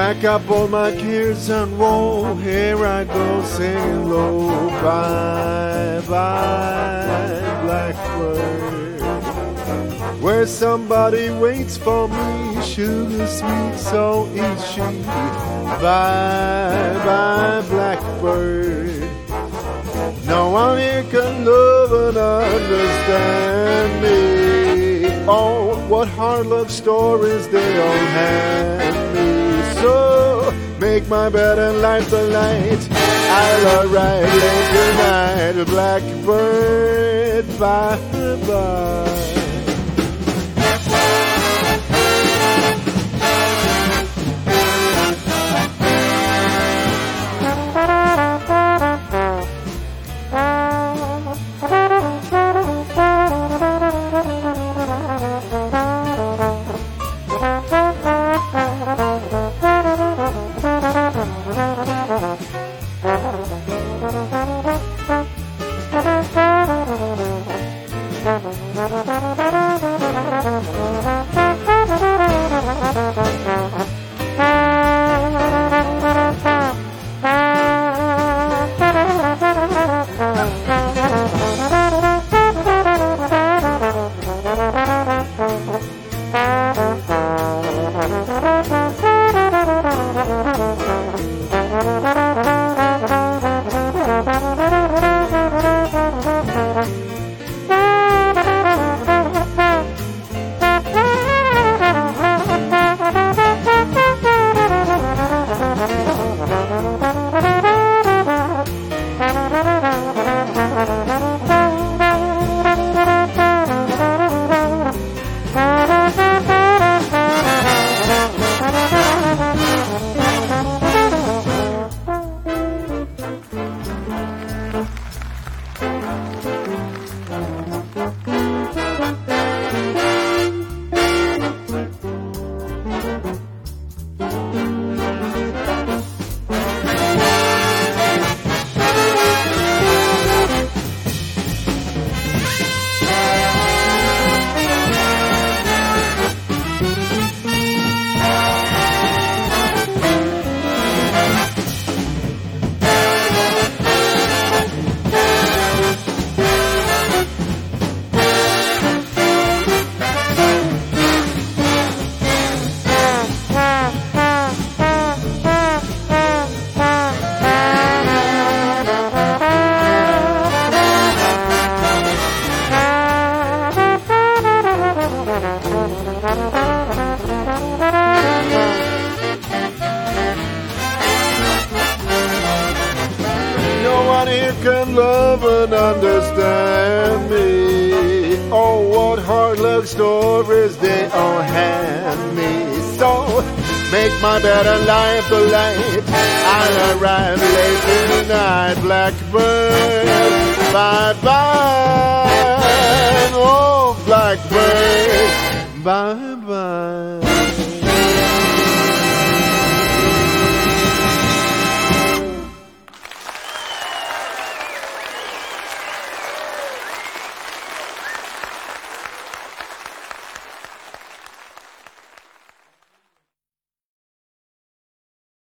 Pack up all my gears and roll. Here I go singing low. Bye, bye, blackbird. Where somebody waits for me, sugar sweet, so is she. Bye, bye, blackbird. No one here can love and understand me. Oh, what hard love stories they all have me. So make my bed and light the light. I'll arrive late tonight. Blackbird, bye bye. Can love and understand me. Oh, what hard love stories they all hand me. So make my bed and light the light. I'll arrive late tonight. Blackbird, bye bye. Oh, blackbird, bye bye.